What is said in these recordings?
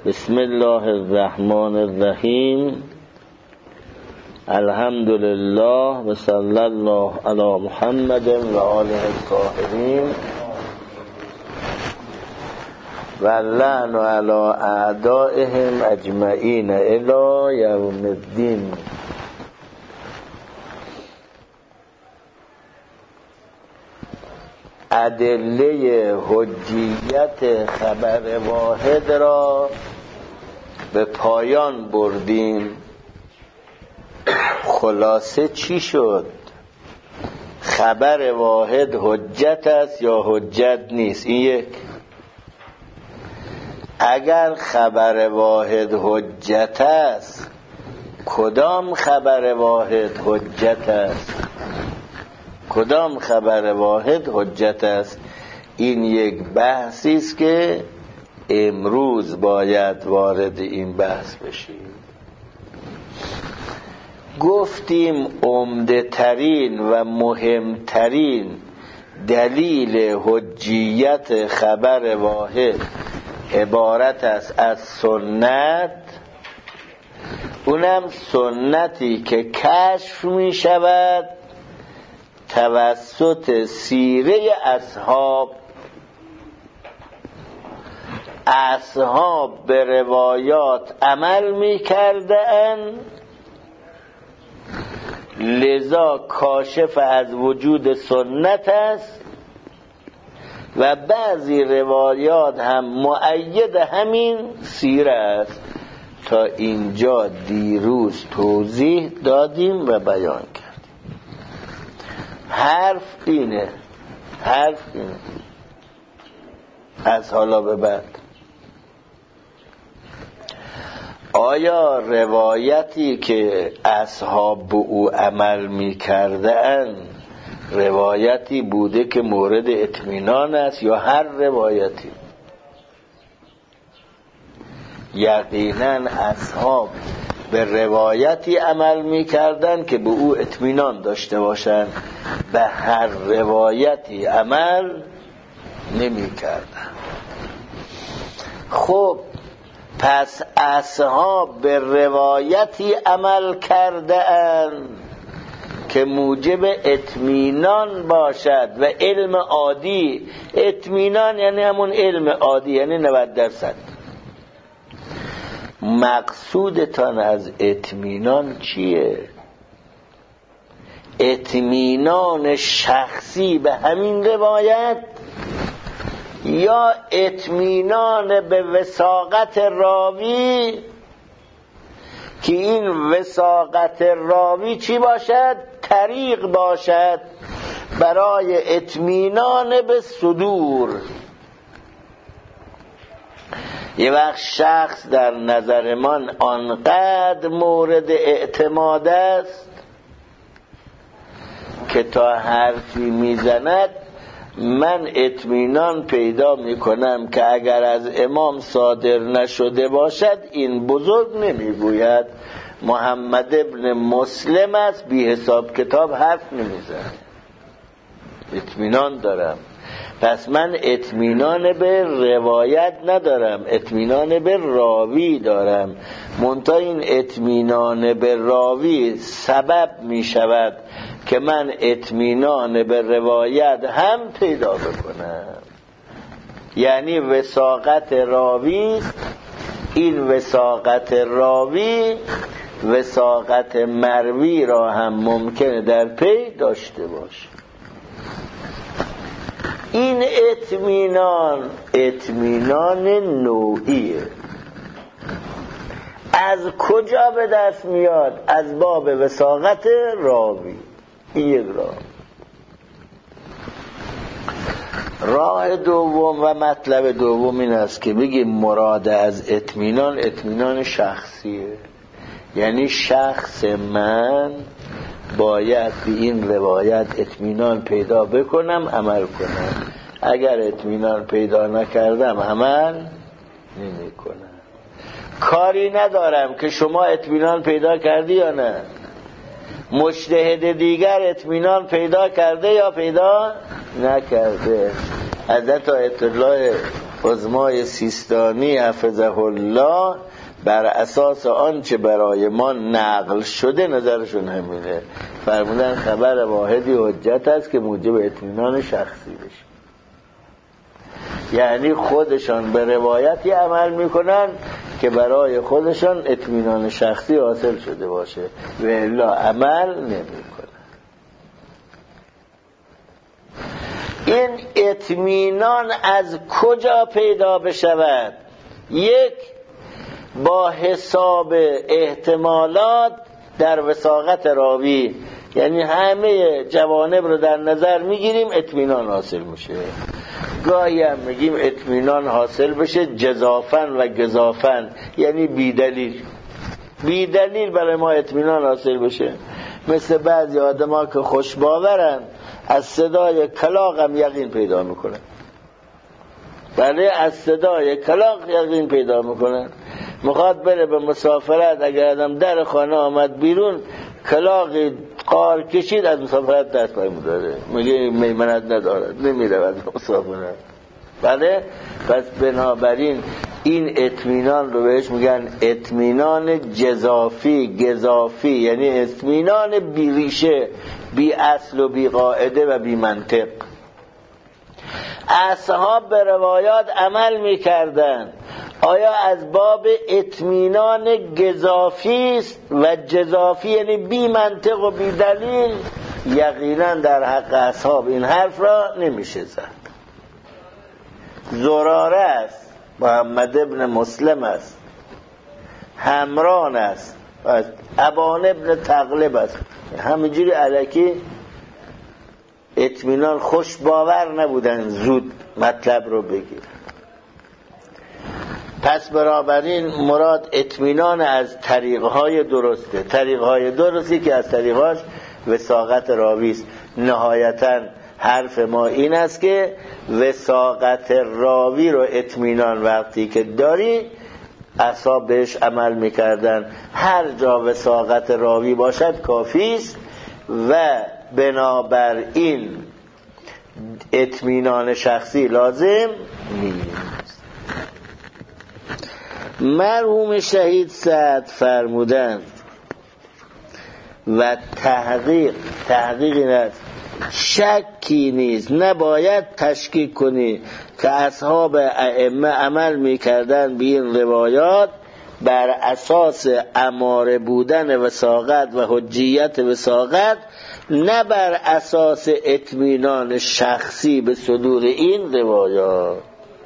بسم الله الرحمن الرحیم. الحمد لله و صلی الله علی محمد و آله الطاهرین و لعن علی اعدائهم اجمعین الی یوم الدین. ادله حجیت خبر واحد را به پایان بردیم. خلاصه چی شد؟ خبر واحد حجت است یا حجت نیست؟ این یک. اگر خبر واحد حجت است، کدام خبر واحد حجت است؟ کدام خبر واحد حجت است؟ این یک بحثی است که امروز باید وارد این بحث بشیم. گفتیم عمده ترین و مهمترین دلیل حجیت خبر واحد عبارت است از سنت، اونم سنتی که کشف می شود توسط سیره اصحاب به روایات عمل می کردند، لذا کاشف از وجود سنت است و بعضی روایات هم مؤید همین سیره است. تا اینجا دیروز توضیح دادیم و بیان کردیم. حرف اینه از حالا به بعد آیا روایتی که اصحاب به او عمل می کردن روایتی بوده که مورد اطمینان است یا هر روایتی؟ یقینا اصحاب به روایتی عمل می کردن که به او اطمینان داشته باشند، به هر روایتی عمل نمی کردن. خب پس اصحاب به روایتی عمل کردند که موجب اطمینان باشد و علم عادی. اطمینان یعنی همون علم عادی، یعنی 90%. مقصودتان از اطمینان چیه؟ اطمینان شخصی به همین روایت یا اطمینان به وثاقت راوی که این وثاقت راوی چی باشد؟ طریق باشد برای اطمینان به صدور. یه وقت شخص در نظر من آنقدر مورد اعتماد است که تا حرفی میزند من اطمینان پیدا میکنم که اگر از امام صادر نشده باشد این بزرگ نمیگوید محمد ابن مسلم است، بی حساب کتاب حرف نمیزند. اطمینان دارم. پس من اطمینان به روایت ندارم، اطمینان به راوی دارم. منتها این اطمینان به راوی سبب می شود که من اطمینان به روایت هم پیدا بکنم. یعنی وثاقت راوی، این وثاقت راوی وثاقت مروی را هم ممکنه در پی داشته باشه. این اطمینان نوعیه. از کجا به دست میاد؟ از باب وثاقت راوی. این یک راه دوم و مطلب دوم این است که بگیم مراد از اطمینان شخصیه. یعنی شخص من باید به این روایت اطمینان پیدا بکنم، عمل کنم. اگر اطمینان پیدا نکردم عمل نمی کنم. کاری ندارم که شما اطمینان پیدا کردی یا نه. مجتهد دیگر اطمینان پیدا کرده یا پیدا نکرده. حضرت آیت الله عظمای سیستانی حفظه الله بر اساس آنچه برای ما نقل شده نظرشون همینه. فرمودن خبر واحدی حجت است که موجب اطمینان شخصی بشه. یعنی خودشان به روایتی عمل میکنن که برای خودشان اطمینان شخصی حاصل شده باشه و الا عمل نمیکنن. این اطمینان از کجا پیدا بشود؟ یک، با حساب احتمالات در وثاقت راوی، یعنی همه جوانب رو در نظر میگیریم اطمینان حاصل میشه. گاهی هم میگیم اطمینان حاصل بشه جزافن و گزافن، یعنی بی دلیل برای ما اطمینان حاصل بشه. مثل بعضی آدم‌ها که خوشباورن از صدای کلاغ هم یقین پیدا میکنن. بله، از صدای کلاغ یقین پیدا میکنن. میخواد بره به مسافرت، اگر آدم در خانه آمد بیرون کلاغ قار کشید از مسافرت دست برمی‌داره، میگه میمنت ندارد، نمیره از مسافرت. بله، پس بنابراین این اطمینان رو بهش میگن اطمینان جزافی گزافی، یعنی اطمینان بی ریشه، بی اصل و بی قاعده و بی منطق. اصحاب به روایات عمل میکردن. آیا از باب اطمینان گزافی است و جزافی یعنی بی منطق و بی دلیل؟ یقینا در حق اصحاب این حرف را نمیشه زد. زراره است، محمد ابن مسلم است، همران است، ابان ابن تغلب است. همینجوری الکی اطمینان خوش باور نبودن زود مطلب رو بگیر. پس بنابراین مراد اطمینان از طریقهای درسته، طریقهای درستی که از طریقهاش وثاقت راوی است. نهایتاً حرف ما این است که وثاقت راوی رو اطمینان وقتی که داری اصحاب بهش عمل میکردن. هر جا وثاقت راوی باشد کافی است و بنابراین اطمینان شخصی لازم نیست. مرحوم شهید سعد فرمودند و تحقیق نیست، شکی نیست، نباید تشکیک کنی که اصحاب ائمه عمل میکردن به این روایات بر اساس اماره بودن وثاقت و حجیت وثاقت، نه بر اساس اطمینان شخصی به صدور این روایات.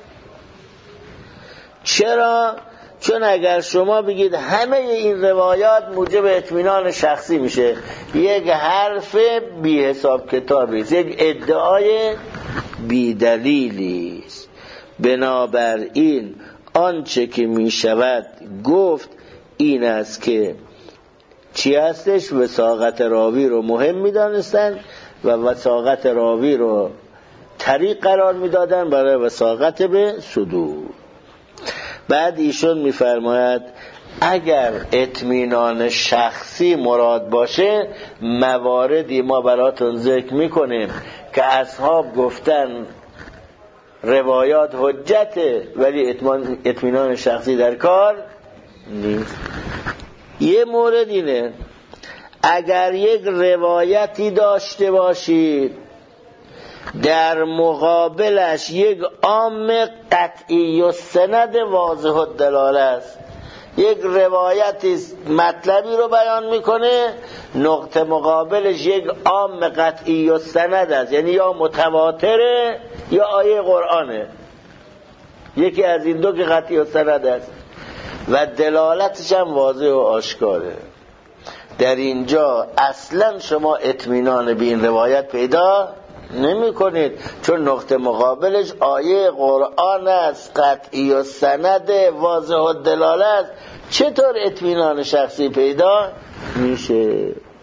چرا؟ چون اگر شما بگید همه این روایات موجب اطمینان شخصی میشه، یک حرف بی حساب کتابی است، یک ادعای بی دلیلی است. بنابراین آنچه که میشود گفت این است که چی هستش؟ وثاقت راوی رو مهم میدانستند و وثاقت راوی رو طریق قرار میدادن برای وثاقت به صدور. بعد ایشون میفرماید اگر اطمینان شخصی مراد باشه، مواردی ما براتون ذکر میکنیم که اصحاب گفتن روایات حجته ولی اطمینان شخصی در کار نیست. یه مورد اینه، اگر یک روایتی داشته باشید در مقابلش یک عام قطعی و سند واضح الدلاله است، یک روایتی مطلبی رو بیان میکنه، نقطه مقابلش یک عام قطعی و سند است، یعنی یا متواتره یا آیه قرآنه، یکی از این دو که قطعی و سند است و دلالتش هم واضح و آشکاره. در اینجا اصلا شما اطمینان به این روایت پیدا نمی کنید، چون نقطه مقابلش آیه قرآن است، قطعی و سند واضح و دلاله است. چطور اطمینان شخصی پیدا میشه؟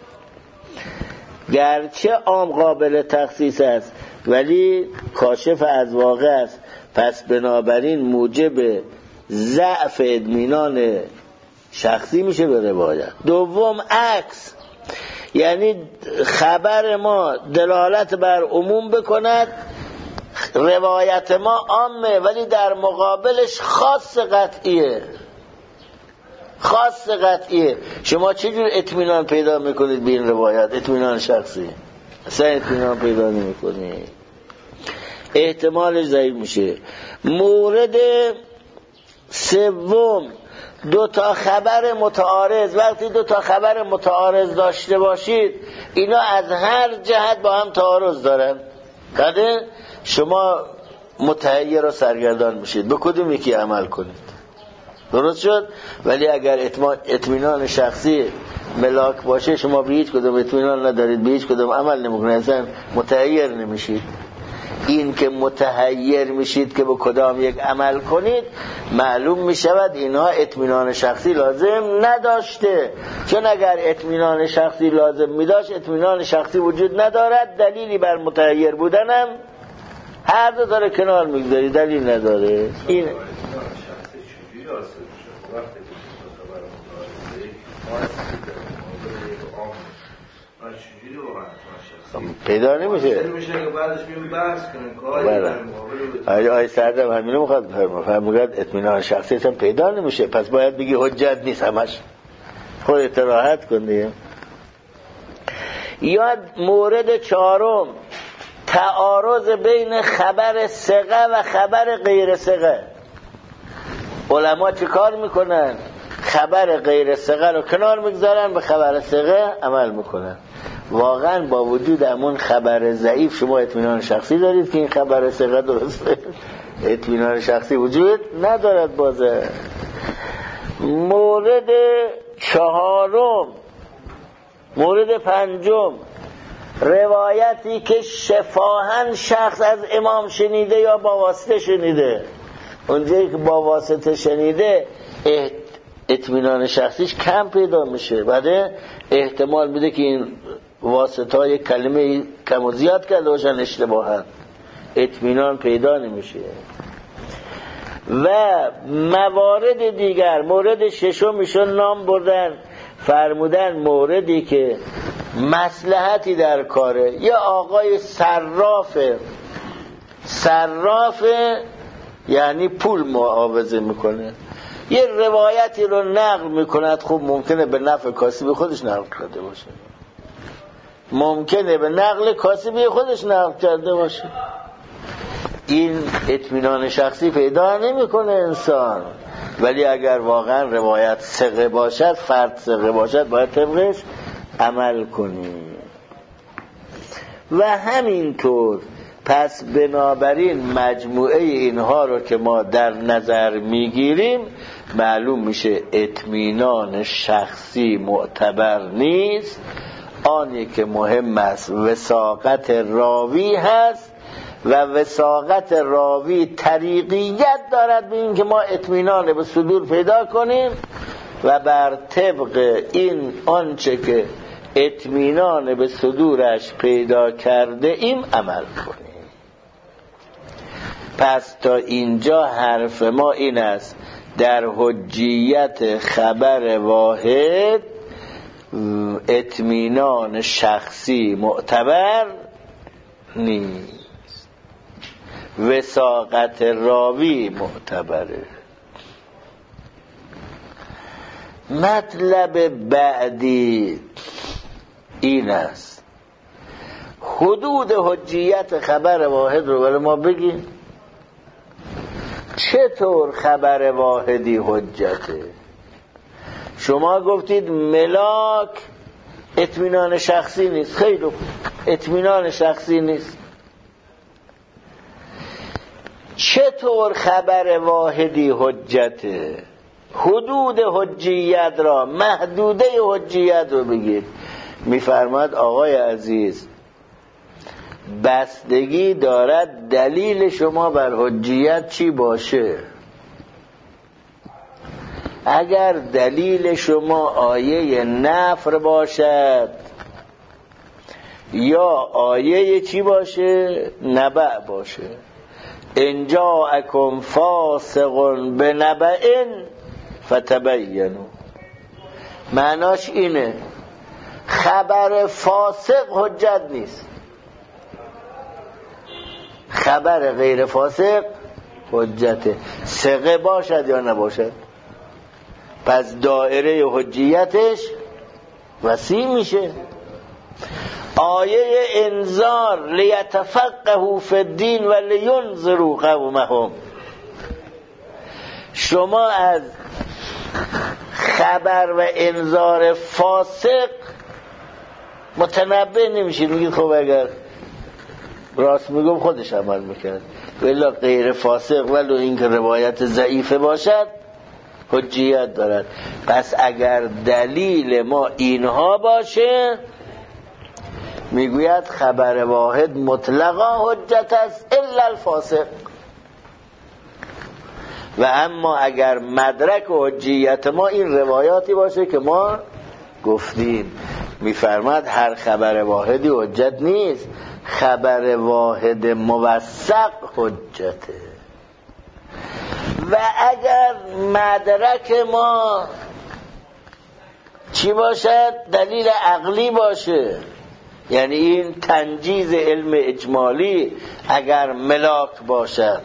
گرچه عام قابل تخصیص است ولی کاشف از واقع است، پس بنابراین موجب ضعف اطمینان شخصی میشه به روایت. دوم عکس، یعنی خبر ما دلالت بر عموم بکند، روایت ما عامه ولی در مقابلش خاص قطعیه. خاص قطعیه. شما چجور اطمینان پیدا میکنید به این روایت؟ اطمینان شخصی اصلا اطمینان پیدا نمیکنید، احتمالش ضعیف میشه. مورد سوم، دو تا خبر متعارض. وقتی دو تا خبر متعارض داشته باشید اینا از هر جهت با هم تعارض دارن، کده شما متحیر و سرگردان میشید به کدوم یکی عمل کنید. درست شد؟ ولی اگر اطمینان شخصی ملاک باشه شما به هیچ کدوم اطمینان ندارید، به هیچ کدوم عمل نمیکنید، اصلا متحیر نمیشید. این که متحیر میشید که به کدام یک عمل کنید معلوم میشود اینها اطمینان شخصی لازم نداشته. چون اگر اطمینان شخصی لازم میداشت اطمینان شخصی وجود ندارد، دلیلی بر متحیر بودنم هر دو داره کنار میگذاری، دلیل نداره. این پیدا نمیشه. آی سردم همینو میخواد فرموگرد اطمینان شخصی هم پیدا نمیشه، پس باید بگی حجت نیست همش. خودت راحت کن دیگه. یا مورد چهارم، تعارض بین خبر ثقه و خبر غیر ثقه. علما چه کار میکنن؟ خبر غیر ثقه رو کنار میگذارن، به خبر ثقه عمل میکنن. واقعا با وجود همون خبر ضعیف شما اطمینان شخصی دارید که این خبر ثقه درسته؟ اطمینان شخصی وجود ندارد. بازه مورد چهارم، مورد پنجم، روایتی که شفاهن شخص از امام شنیده یا با واسطه شنیده. اونجایی که با واسطه شنیده اطمینان شخصیش کم پیدا میشه، بعد احتمال میده که این واسطه های کلمه کم و زیاد کرده باشن اشتباهن، اطمینان پیدا نمیشه. و موارد دیگر، مورد ششم ایشون نام بردن، فرمودن موردی که مصلحتی در کاره. یه آقای صرافه یعنی پول معاوضه میکنه، یه روایتی رو نقل میکند، خب ممکنه به نفع کاسبی خودش نقل کرده باشه، ممکنه به نقل کاسبی خودش نقل کرده باشه. این اطمینان شخصی پیدا نمیکنه انسان. ولی اگر واقعا روایت ثقه باشد، فرد ثقه باشد، باید طبقش عمل کنیم. و همینطور پس بنابراین مجموعه اینها رو که ما در نظر میگیریم معلوم میشه اطمینان شخصی معتبر نیست. آنی که مهم است وثاقت راوی هست و وثاقت راوی طریقیت دارد به این که ما اطمینان به صدور پیدا کنیم و بر طبق این آنچه که اطمینان به صدورش پیدا کرده ایم عمل کنیم. پس تا اینجا حرف ما این است: در حجیت خبر واحد اطمینان شخصی معتبر نیست، وثاقت راوی معتبره. مطلب بعدی این است: حدود حجیت خبر واحد رو برای ما بگیم. چطور خبر واحدی حجته؟ شما گفتید ملاک اطمینان شخصی نیست. خیلی اطمینان شخصی نیست. چطور خبر واحدی حجته؟ حدود حجیت را، محدوده حجیت رو بگید. میفرماد آقای عزیز بستگی دارد دلیل شما بر حجیت چی باشه. اگر دلیل شما آیه نفر باشد یا آیه چی باشه؟ نبأ باشه. ان جاءکم فاسق بنبأ فتبینوا. معناش اینه خبر فاسق حجت نیست. خبر غیر فاسق حجته، ثقه باشد یا نباشد. پس دایره حجیتش وسیع میشه. آیه انذار لیتفقهوا فی الدین و لینذروا قومهم، شما از خبر و انذار فاسق متنبه نمیشید، میگید خب اگر راست میگم خودش عمل میکرد، ولی غیر فاسق ولو اینکه روایت ضعیفه باشد حجیت دارد. پس اگر دلیل ما اینها باشه میگوید خبر واحد مطلقا حجت است الا الفاسق. و اما اگر مدرک حجیت ما این روایاتی باشه که ما گفتیم، میفرماد هر خبر واحدی حجت نیست، خبر واحد موثق حجته. و اگر مدرک ما چی باشد؟ دلیل عقلی باشه، یعنی این تنجیز علم اجمالی اگر ملاک باشد،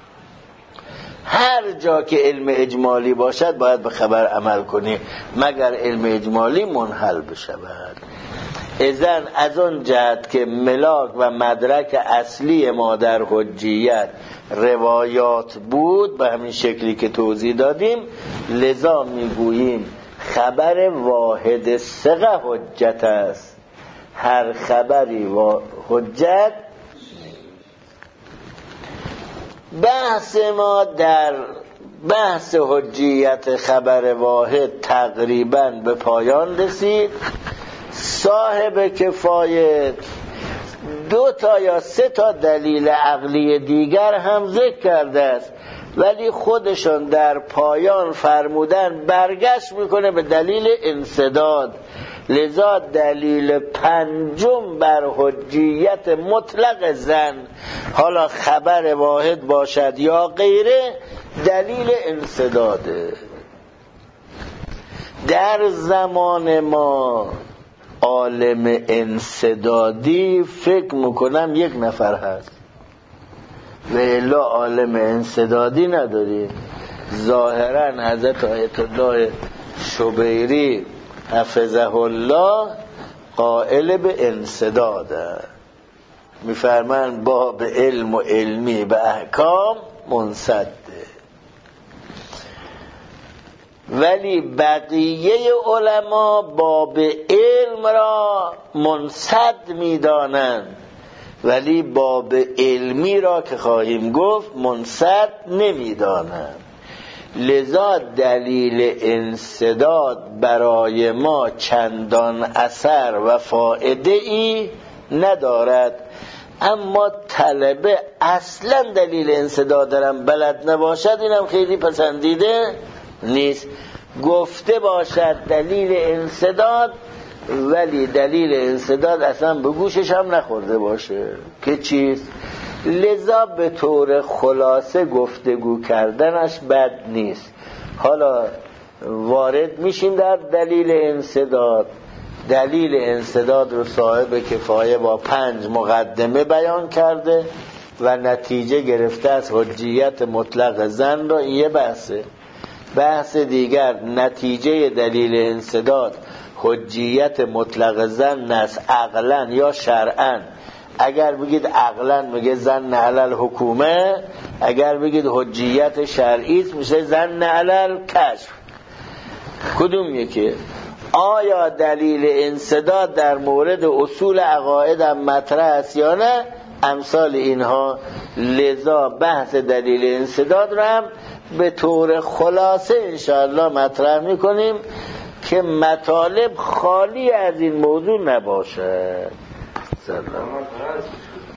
هر جا که علم اجمالی باشد باید به خبر عمل کنیم مگر علم اجمالی منحل بشود. اذن از اون جهت که ملاک و مدرک اصلی ما در حجیت روایات بود به همین شکلی که توضیح دادیم، لذا میگوییم خبر واحد ثقه حجت است، هر خبری حجت. بحث ما در بحث حجیت خبر واحد تقریبا به پایان رسید. صاحب کفایت 2 یا 3 دلیل عقلی دیگر هم ذکر کرده است، ولی خودشون در پایان فرمودن برگشت میکنه به دلیل انسداد. لذا دلیل 5 بر حجیت مطلق زن، حالا خبر واحد باشد یا غیره، دلیل انسداده. در زمان ما عالم انسدادی فکر میکنم 1 نفر هست، و الا عالم انسدادی نداریم. ظاهرا حضرت آیت الله شبیری حفظه الله قائل به انسداده، میفرمان باب علم و علمی به احکام منسده، ولی بقیه علما باب علم را منسد میدانند، ولی باب علمی را که خواهیم گفت منسد نمیدانند. لذا دلیل انسداد برای ما چندان اثر و فایده ای ندارد. اما طلبه اصلا دلیل انسداد دارم بلد نباشد، اینم خیلی پسندیده نیست. گفته باشد دلیل انسداد، ولی دلیل انسداد اصلا به گوشش هم نخورده باشه که چیست. لذا به طور خلاصه گفتگو کردنش بد نیست. حالا وارد میشیم در دلیل انسداد. دلیل انسداد رو صاحب کفایه با 5 مقدمه بیان کرده و نتیجه گرفته از حجیت مطلق زن را. این یه بحثه. بحث دیگر نتیجه دلیل انسداد حجیت مطلق زن است عقلا یا شرعا. اگر بگید عقلا میگه زن علی الحکومه، اگر بگید حجیت شرعی میشه زن علی الکشف. کدوم یکی؟ آیا دلیل انسداد در مورد اصول عقاید هم مطرح است یا نه؟ امثال اینها. لذا بحث دلیل انسداد رو هم به طور خلاصه انشاءالله مطرح میکنیم که مطالب خالی از این موضوع نباشه. سلام.